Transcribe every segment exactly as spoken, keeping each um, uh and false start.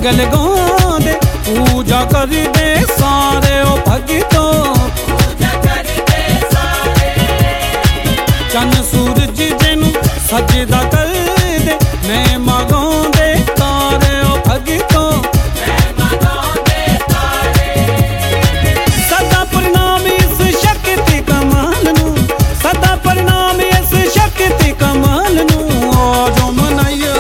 मंगल गांदे पूजा कर दे सारे ओ भगतों, चन सूरज जिनू सजदा कर दे मैं मगांदे तारे ओ भगतों। सदा प्रणाम इस शक्ति कमाल नू, सदा प्रणाम इस शक्ति कमाल नू। आजो मनाइए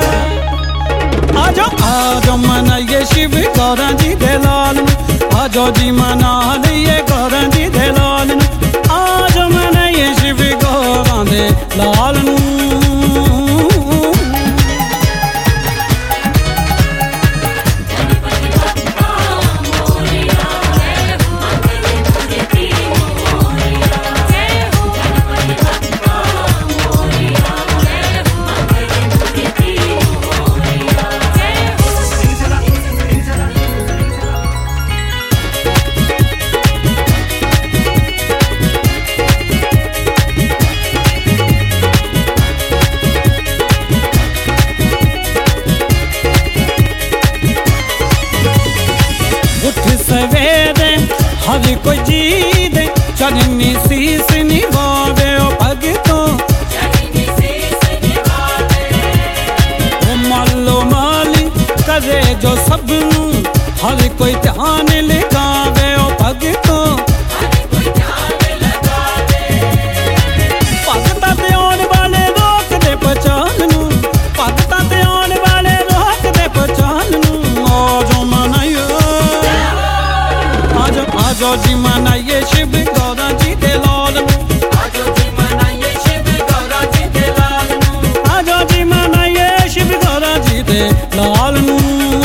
आजो आजो मनाइए शिव गौरा जी दे लाल नू, आजो जी मना लइए गौरा जी दे लाल नू, आजो मनाइए शिव गौरा दे लाल नू। सवेरे हर कोई जी दे चरनी शीस निभावे ओ भगतों, ओ मालो माली करे जो सबनू हर कोई ध्यान लगावे ओ भगतों। भगतां ते आने वाले रोक दे पहचान नू, भगतां ते आने वाले रोक दे पहचान नू। आजो मनाइए आजो आजो जी मनाइए शिव गौरा जी दे लाल नू, आजो जी मनाइए शिव गौरा जी दे लाल नू, आजो जी मनाइए शिव गौरा जी दे लाल नू।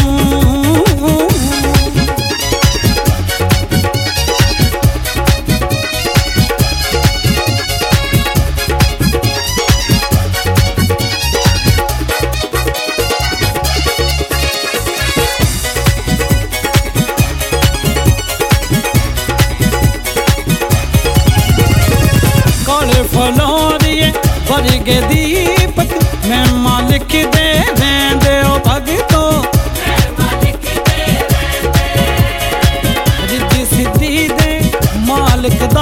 फलोरिए वर्गे दीपक मैं मालिक दे रेंदे ओ भगतों, रिद्धि सिद्धि दे मालिक